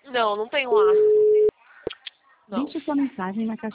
Não, não tem lá. Não. Deixe sua mensagem na caixa